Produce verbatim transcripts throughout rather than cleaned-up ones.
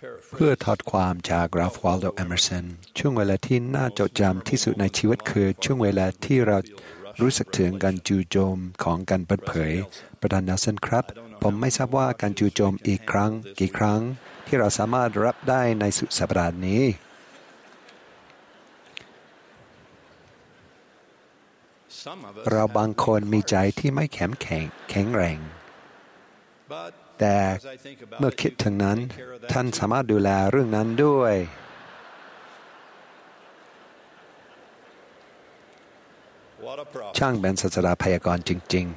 เพื่อถอดความจากราฟวอลโด เอเมอร์สันช่วงเวลาที่น่าจดจำที่สุดในชีวิตคือช่วงเวลาที่เรารู้สึกถึงการจู่โจมของการเปิดเผยประธานเนลสันครับผมไม่ทราบว่าการจู่โจมอีกครั้งกี่ครั้งที่เราสามารถรับได้ในสุดสัปดาห์นี้เราบางคนมีใจที่ไม่แข็งแข็งแข็งแรงแต่เมื่อคิดถึงนั้นท่านสามารถดูแลเรื่องนั้นด้วยช่างเป็นศาสดาพยากรณ์จริง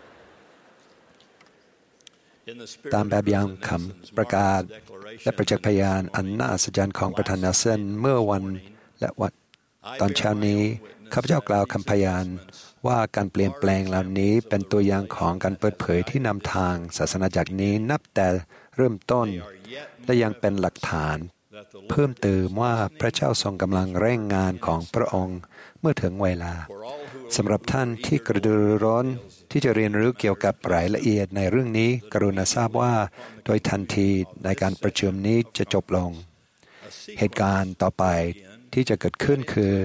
ๆตามแบบอย่างคำประกาศและประจักษ์พยานอันน่าอัศจรรย์ของประธานเนลสันเมื่อวันและวันตอนเช้านี้ข้าพเจ้ากล่าวคำพยานว่าการเปลี่ยนแปลงเหล่านี้เป็นตัวอย่างของการเปิดเผยที่นำทางศาสนาจักรนี้นับแต่เริ่มต้นและยังเป็นหลักฐานเพิ่มเติมว่าพระเจ้าทรงกำลังเร่งงานของพระองค์เมื่อถึงเวลาสำหรับท่านที่กระตือรือร้นที่จะเรียนรู้เกี่ยวกับรายละเอียดในเรื่องนี้กรุณาทราบว่าโดยทันทีในการประชุมนี้จะจบลงเหตุการณ์ต่อไปที่จะเกิดขึ้นคือ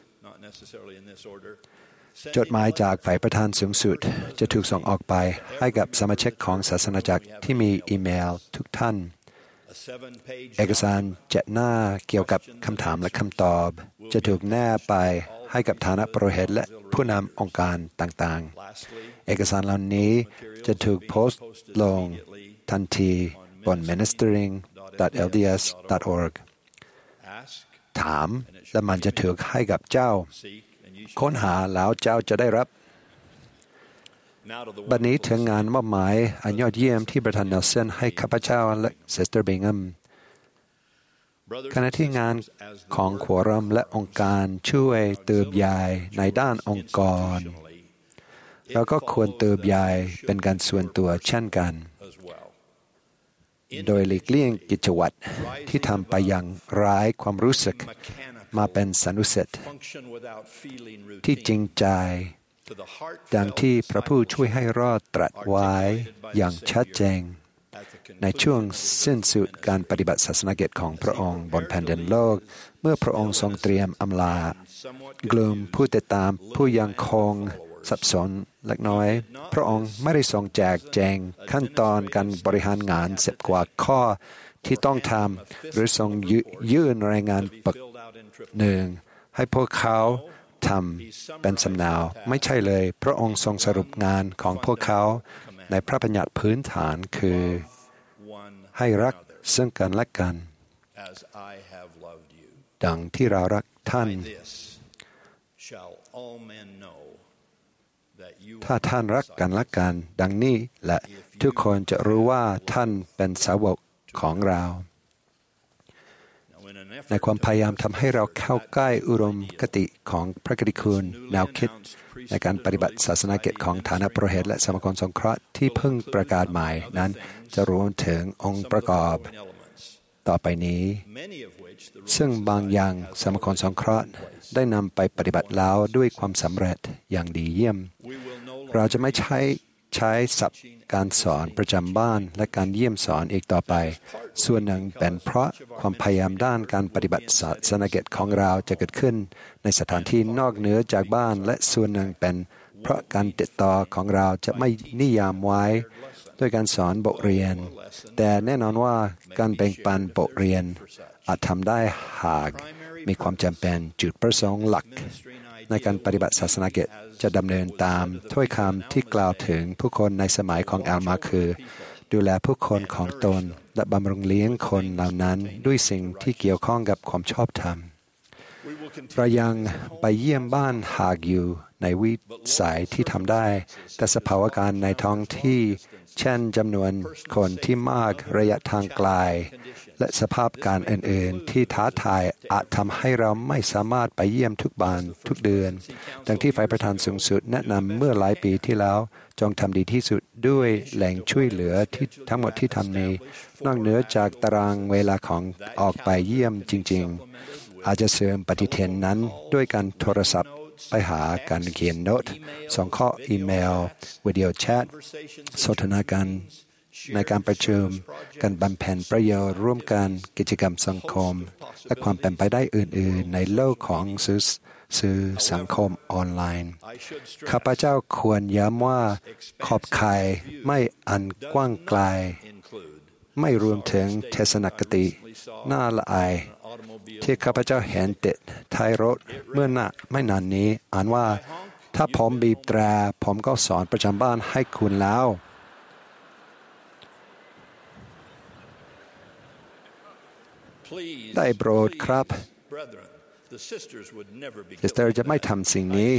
จดหมายจากฝ่ายประธานสูงสุดจะถูกส่งออกไปให้กับสมาชิกของศาสนาจักรที่มีอีเมลทุกท่านเอกสารเจ็ดหน้าเกี่ยวกับคำถามและคำตอบจะถูกแนบไปให้กับฐานะโปรหิตและผู้นำองค์การต่างๆเอกสารเหล่านี้จะถูกโพสต์ลงทันทีบน ministering ดอท แอล ดี เอส ดอท ออร์ก ถามและมันจะถูกให้กับเจ้าค้นหาแล้วเจ้าจะได้รับบัดนี้ถึงงานมอบหมายอันยอดเยี่ยมที่ประธานเนลสันให้ข้าพเจ้าและซิสเตอร์เบงฮัมขณะที่งานของขวรัมและองค์การช่วยเติบใหญ่ในด้านองค์กรเราก็ควรเติบใหญ่เป็นการส่วนตัวเช่นกันโดยหลีกเลี่ยงกิจวัตรที่ทำไปอย่างร้ายความรู้สึกมาเป็นสนุสิทธิ์ที่จริงใจดังที่พระผู้ช่วยให้รอดตรัสไว้อย่างชัดเจนในช่วงสิ้นสุดการปฏิบัติศาสนกิจของพระองค์บนแผ่นดินโลกเมื่อพระองค์ทรงเตรียมอำลากลุ่มผู้ติดตามผู้ยังคงสับสนเล็กน้อยพระองค์ไม่ได้ทรงแจกแจงขั้นตอนการบริหารงานสิบกว่าข้อที่ต้องทำหรือทรงยื่นรายงานปึกหนึ่งให้พวกเขาทำเป็นสำเนาไม่ใช่เลยพระองค์ทรงสรุปงานของพวกเขาในพระบัญญัติพื้นฐานคือให้รักซึ่งกันและกันดังที่เรารักท่านถ้าท่านรักกันและกันดังนี้และทุกคนจะรู้ว่าท่านเป็นสาวกของเราในความพยายามทำให้เราเข้าใกล้อุดมคติของพระกิตติคุณแนวคิดในการปฏิบัติศาสนากิจของฐานะโปรหิตและสมาคมสงเคราะห์ที่เพิ่งประกาศใหม่นั้นจะรวมถึงองค์ประกอบต่อไปนี้ซึ่งบางอย่างสมาคมสงเคราะห์ได้นำไปปฏิบัติแล้วด้วยความสำเร็จอย่างดีเยี่ยมเราจะไม่ใช้ใช้ศัพท์การสอนประจำบ้านและการเยี่ยมสอนอีกต่อไปส่วนหนึ่งเป็นเพราะความพยายามด้านการปฏิบัติศาสนกิจของเราจะเกิดขึ้นในสถานที่นอกเหนือจากบ้านและส่วนหนึ่งเป็นเพราะการติดต่อของเราจะไม่นิยามไว้ด้วยการสอนบทเรียนแต่แน่นอนว่าการแบ่งปันบทเรียนอาจทำได้หากมีความจำเป็นจุดประสงค์หลักในการปฏิบัติศาสนกิจจะดำเนินตามถ้อยคำที่กล่าวถึงผู้คนในสมัยของแอลมาคือดูแลผู้คนของตนและบำรุงเลี้ยงคนเหล่านั้นด้วยสิ่งที่เกี่ยวข้องกับความชอบธรรมเรายังไปเยี่ยมบ้านหากอยู่ในวิสัยที่ทำได้แต่สภาวะการในท้องที่เช่นจำนวนคนที่มากระยะทางไกลและสภาพการอื่นๆที่ท้าทายอาจทำให้เราไม่สามารถไปเยี่ยมทุกบ้านทุกเดือนดังที่ฝ่ายประธานสูงสุดแนะนำเมื่อหลายปีที่แล้วจงทำดีที่สุดด้วยแหล่งช่วยเหลือที่ทั้งหมดที่ทำนี้นอกเหนือจากตารางเวลาของออกไปเยี่ยมจริงๆอาจจะเสริมปฏิทินนั้นด้วยการโทรศัพท์ไปหาการเขียนโน้ตส่งข้ออีเมลวิดีโอแชทสนทนาการในการประชุมการบำเพ็ญประโยชน์ร่วมกันกิจกรรมสังคมและความเป็นไปได้อื่นๆในโลกของสื่อสื่อสังคมออนไลน์ข้าพเจ้าควรย้ำว่าขอบข่ายไม่อันกว้างไกลไม่รวมถึงเทศนคติน่าละอายที่ข้าพเจ้าเห็นติดท้ายรถเมื่อน่ะไม่นานนี้อ่านว่าถ้าผมบีบแตรผมก็สอนประจำบ้านให้คุณแล้วได้โปรดครับซิสเตอร์จะไม่ทำสิ่งนี้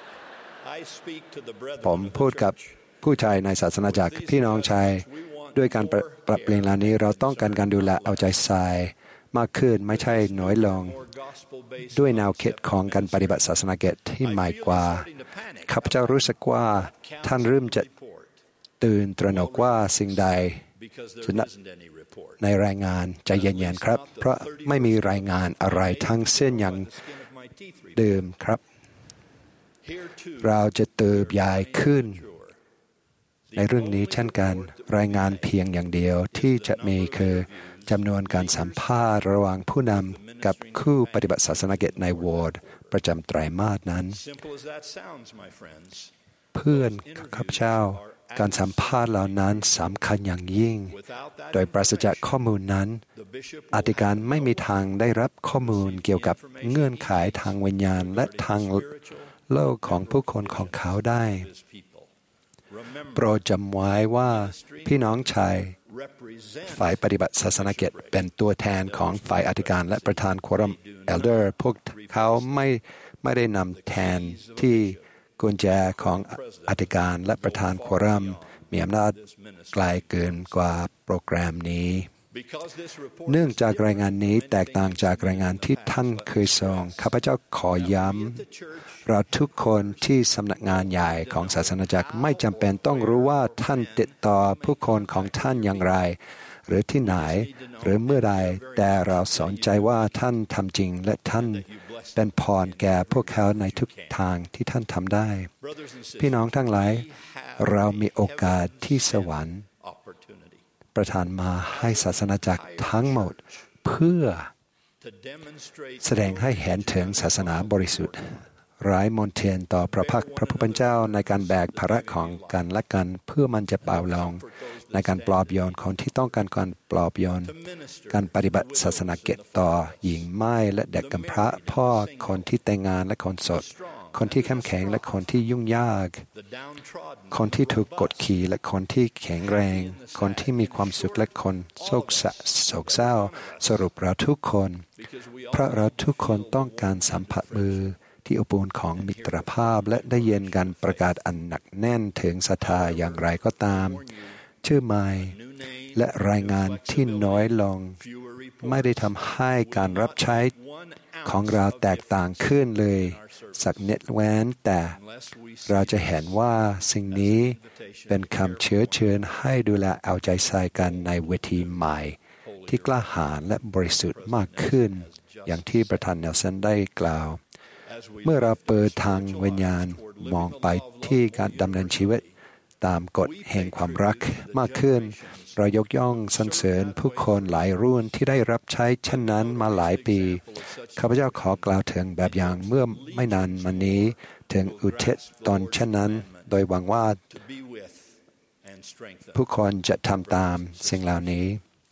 ผมพูดกับผู้ชายในศาสนาจักรพี่น้องชายด้วยการปรับเปลี่ยนเหล่านี้เราต้องการการดูแลเอาใจใส่มากขึ้นไม่ใช่น้อยลงด้วยแนวคิดของการปฏิบัติศาสนาเกตที่ใหม่กว่าข้าพเจ้ารู้สึกว่าท่านเริ่มจะตื่นตระหนกว่าสิ่งใดจะในรายงานใจเย็นๆครับเพราะไม่มีรายงานอะไรทั้งสิ้นอย่างเดิมครับเราจะเติบใหญ่ขึ้นในเรื่องนี้เช่นกันรายงานเพียงอย่างเดียวที่จะมีคือจำนวนการสัมภาษณ์ระหว่างผู้นำกับคู่ปฏิบัติศาสนกิจในวอร์ดประจำไตรมาสนั้นเพื่อนข้าพเจ้าการสัมภาษณ์เหล่านั้นสำคัญอย่างยิ่งโดยปราศจากข้อมูลนั้นอธิการไม่มีทางได้รับข้อมูลเกี่ยวกับเงื่อนไขทางวิญญาณและทางโลกของผู้คนของเขาได้โปรดจำไว้ว่าพี่น้องชายฝ่ายปฏิบัติศาสนกิจเป็นตัวแทนของฝ่ายอธิการและประธานควอรัมเอลเดอร์พวกเขาไม่ไม่ได้นำแทนที่กุญแจของอธิการและประธานควอรัมมีอำนาจไกลเกินกว่าโปรแกรมนี้เนื่องจากรายงานนี้แตกต่างจากรายงานที่ท่านเคยส่งข้าพเจ้าขอย้ำเราทุกคนที่สำนักงานใหญ่ของศาสนาจักรไม่จำเป็นต้องรู้ว่าท่านติดต่อผู้คนของท่านอย่างไรหรือที่ไหนหรือเมื่อใดแต่เราสนใจว่าท่านทำจริงและท่านเป็นพรแก่พวกเขาในทุกทางที่ท่านทำได้พี่น้องทั้งหลายเรามีโอกาสที่สวรรค์ประทานมาให้ศาสนาจักรทั้งหมดเพื่อแสดงให้เห็นถึงศาสนาบริสุทธิ์ไร้มนเทียนต่อพระพักพระผู้เป็นเจ้าในการแบกภาระของกันและกันเพื่อมันจะเบาลงในการปลอบโยนคนที่ต้องการการปลอบโยนการปฏิบัติศาสนาเกตต่อหญิงไม้และเด็กกำพร้าพ่อคนที่แต่งงานและคนโสดคนที่เข้มแข็งและคนที่ยุ่งยากคนที่ถูกกดขี่และคนที่แข็งแรงคนที่มีความสุขและคนโศกเศร้าสรุปเราทุกคนเพราะเราทุกคนต้องการสัมผัสมือที่อบอุ่นของมิตรภาพและได้เย็นกันประกาศอันหนักแน่นถึงศรัทธาอย่างไรก็ตามชื่อหมายและรายงานที่น้อยลงไม่ได้ทำให้การรับใช้ของเราแตกต่างขึ้นเลยสักนิดแว้นแต่เราจะเห็นว่าสิ่งนี้เป็นคำเชื้อเชิญให้ดูแลเอาใจใส่กันในเวทีใหม่ที่กล้าหาญและบริสุทธิ์มากขึ้นอย่างที่ประธานเนลสันได้กล่าวเมื่อเราเปิดทางวิญญาณมองไปที่การดำเนินชีวิตตามกฎแห่งความรักมากขึ้นเรายกย่องสรรเสริญผู้คนหลายรุ่นที่ได้รับใช้เช่นนั้นมาหลายปีข้าพเจ้าขอกล่าวถึงแบบอย่างเมื่อไม่นานมานี้ถึงอุทิศตนเช่นนั้นโดยหวังว่าผู้คนจะทำตามสิ่งเหล่านี้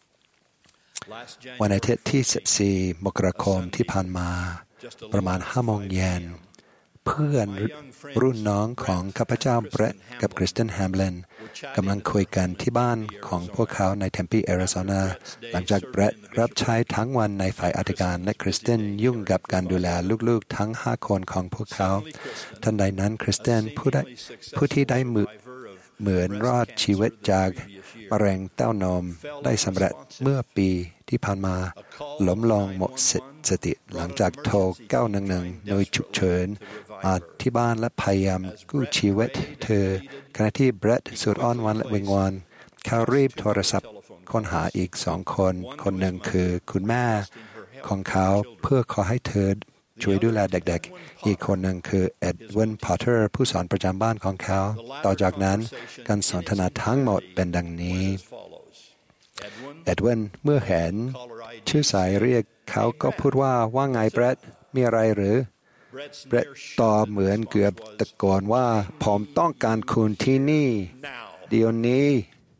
วันอาทิตย์ที่สิบสี่มกราคมที่ผ่านมาประมาณห้าโมงเย็นเพื่อนรุ่นน้องของข้าพเจ้าเบรตกับคริสเตนแฮมเลนกำลังคุยกันที่บ้านของพวกเขาในเทมปีแอริโซนาหลังจากเบรตรับใช้ทั้งวันในฝ่ายอธิการและคริสเตนยุ่งกับการดูแลลูกๆทั้งห้าคนของพวกเขาทันใดนั้นคริสเตนผู้ได้ผู้ที่ได้มือเหมือนรอดชีวิตจากมะเร็งเต้านมได้สำเร็จเมื่อปีที่ผ่านมาล้มลงหมดสติหลังจากโทรเก้าหนึ่งหนึ่งโดยฉุกเฉินมาที่บ้านและพยายามกู้ชีวิตเธอขณะที่เบรตสุดอ้อนวอนและวิงวอนเขารีบโทรศัพท์ค้นหาอีกสองคนคนหนึ่งคือคุณแม่ของเขาเพื่อขอให้เธอช่วยดูแลเด็กๆอีกคนหนึ่งคือเอ็ดวินพอตเตอร์ผู้สอนประจำบ้านของเขาต่อจากนั้นการสนทนาทั้งหมดเป็นดังนี้เอ็ดวินเมื่อเห็นชื่อสายเรียกเขาก็พูดว่าว่าไงเบรดมีอะไรหรือเบรดตอบเหมือนเกือบตะโกนว่าผมต้องการคุณที่นี่เดี๋ยวนี้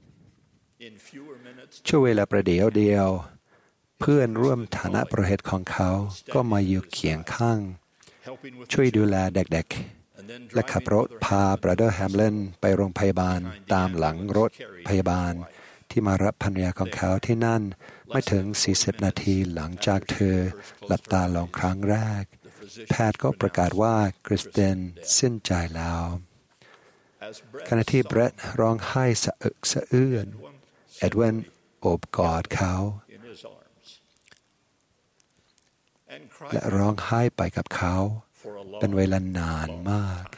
ช่วงเวลาประเดี๋ยวเดียวเพื่อนร่วมฐานะประเหตุของเขาก็มาอยู่เคียงข้างช่วยดูแลเด็กๆและขับรถพาบราเดอร์แฮมเลนไปโรงพยาบาลตามหลังรถพยาบาลที่มารับภรรยาของเขาที่นั่นไม่ถึงสี่สิบนาทีหลังจากเธอหลับตาลงครั้งแรกแพทย์ก็ประกาศว่าคริสเตนสิ้นใจแล้วขณะที่เบรดร้องไห้สะอึกสะอื้นเอ็ดวินโอบกอดเขาและร้องไห้ไปกับเขาเป็นเวลานานมาก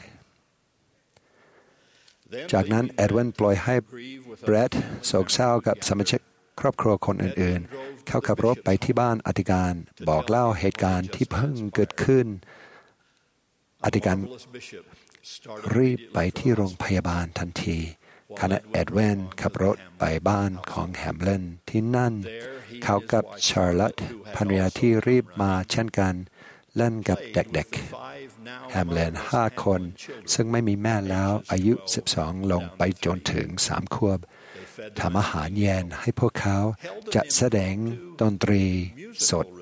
จากนั้นเอ็ดวินปล่อยให้เบรดโศกเศร้ากับสมาชิกครอบครัวคนอื่นๆเขาขับรถไปที่บ้านอธิการบอกเล่าเหตุการณ์ที่เพิ่งเกิดขึ้นอธิการรีบไปที่โรงพยาบาลทันทีขณะเอ็ดวินขับรถไปบ้านของแฮมเลนที่นั่นเขากับชาร์ลอตต์ภรรยาที่รีบมาเช่นกันเล่นกับเด็กๆแฮมเลนห้าคนซึ่งไม่มีแม่แล้วอายุสิบสองลงไปจนถึงสามขวบทำอาหารเย็นให้พวกเขาจะแสดงดนตรีสด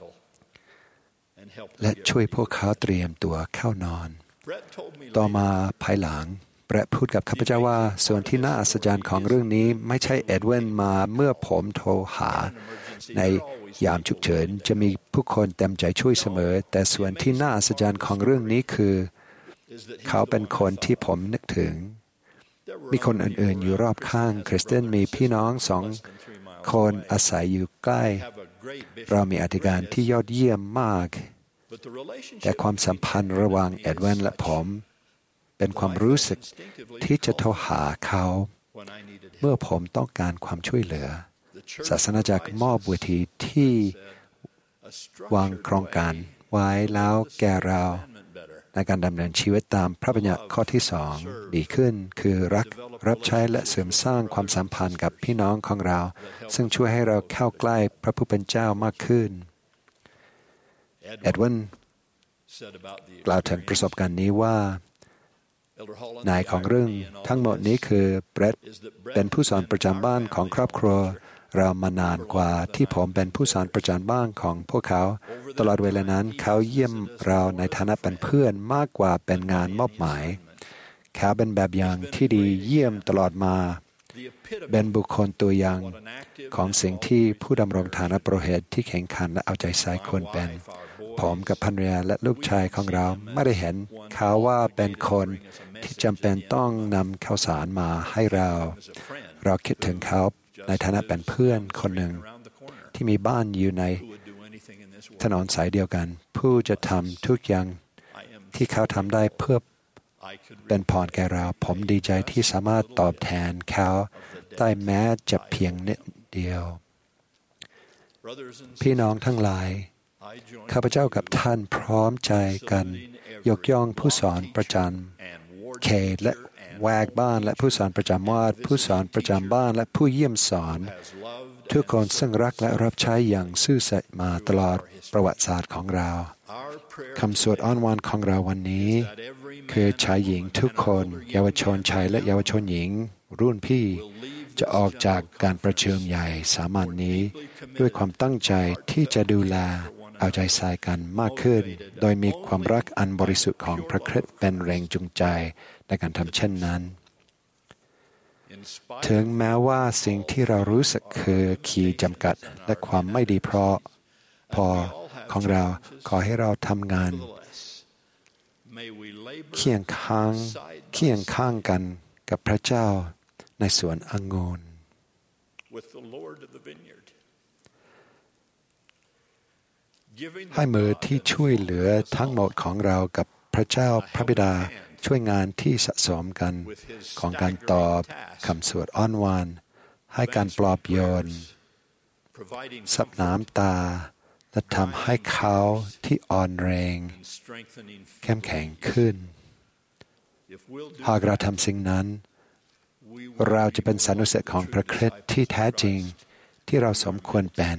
และช่วยพวกเขาเตรียมตัวเข้านอนต่อมาภายหลังเบรดพูดกับข้าพเจ้าว่าส่วนที่น่าอัศจรรย์ของเรื่องนี้ไม่ใช่เอ็ดวินมาเมื่อผมโทรหาในยามฉุกเฉินจะมีผู้คนเต็มใจช่วยเสมอแต่ส่วนที่น่าอัศจรรย์ของเรื่องนี้คือเขาเป็นคนที่ผมนึกถึงมีคนอื่นๆอยู่รอบข้างคริสเตียนมีพี่น้องสองคนอาศัยอยู่ใกล้เรามีอธิการที่ยอดเยี่ยมมากแต่ความสัมพันธ์ระหว่างเอ็ดวินและผมเป็นความรู้สึกที่จะโทรหาเขาเมื่อผมต้องการความช่วยเหลือศาสนาจักรมอบเวทีที่วางโครงการไว้แล้วแก่เราในการดำเนินชีวิตตามพระบัญญัติข้อที่สองดีขึ้นคือรักรับใช้และเสริมสร้างความสัมพันธ์กับพี่น้องของเราซึ่งช่วยให้เราเข้าใกล้พระผู้เป็นเจ้ามากขึ้นเอ็ดวินกล่าวถึงประสบการณ์นี้ว่านายของเรื่องทั้งหมดนี้คือเบรดเป็นผู้สอนประจำบ้านของครอบครัวเรามานานกว่าที่ผมเป็นผู้สอนประจำบ้านของพวกเขาตลอดเวลานั้นเขาเยี่ยมเราในฐานะเป็นเพื่อนมากกว่าเป็นงานมอบหมายเขาเป็นแบบอย่างที่ดีเยี่ยมตลอดมาเป็นบุคคลตัวอย่างของสิ่งที่ผู้ดำรงฐานะโปรเหตุที่แข็งขันและเอาใจใส่คนเป็นผมกับภรรยาและลูกชายของเราไม่ได้เห็นเขาว่าเป็นคนที่จำเป็นต้องนำข้าวสารมาให้เราเราคิดถึงเขาในฐานะเป็นเพื่อนคนหนึ่งที่มีบ้านอยู่ในถนนสายเดียวกันผู้จะทำทุกอย่างที่เขาทำได้เพื่อเป็นพรแก่เราผมดีใจที่สามารถตอบแทนเขาได้แม้จะเพียงนิดเดียวพี่น้องทั้งหลายข้าพเจ้ากับท่านพร้อมใจกันยกย่องผู้สอนประจำเขตและแวกบ้านและผู้สอนประจำวาดผู้สอนประจำบ้านและผู้เยี่ยมสอนทุกคนซึ่งรักและรับใช้อย่างซื่อสัตย์มาตลอดประวัติศาสตร์ของเราคำสวดอ้อนวอนของเราวันนี้คือชายหญิงทุกคนเยาวชนชายและเยาวชนหญิงรุ่นพี่จะออกจากการประชุมใหญ่สามัญ น, นี้ด้วยความตั้งใจที่จะดูแลเอาใจใส่กันมากขึ้นโดยมีความรักอันบริสุทธิ์ของพระคริสต์เป็นแรงจูงใจในการทำเช่นนั้นถึงแม้ว่าสิ่งที่เรารู้สึกคือขีดจำกัดและความไม่ดีเพราะพอของเราขอให้เราทำงานเคียงข้างเคียงข้างกันกับพระเจ้าในสวนองุ่นให้มือที่ช่วยเหลือทั้งหมดของเรากับพระเจ้าพระบิดาช่วยงานที่สะสมกันของการตอบคำสวดอ้อนวอนให้การปลอบโยนซับน้ำตาและทำให้เขาที่อ่อนแรงเข้มแข็งขึ้นหากเราทำสิ่งนั้นเราจะเป็นสานุสิทธิ์ของพระคริสต์ที่แท้จริงที่เราสมควรเป็น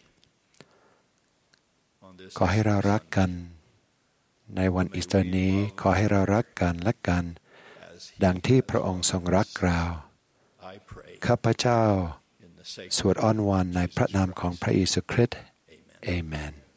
ขอให้เรารักกันในวันอีสเตอร์นี้ขอให้เรารักกันและกันดังที่พระองค์ทรงรักเราข้าพเจ้าสวดอ้อนวอนในพระนามของพระเยซูคริสต์อาเมน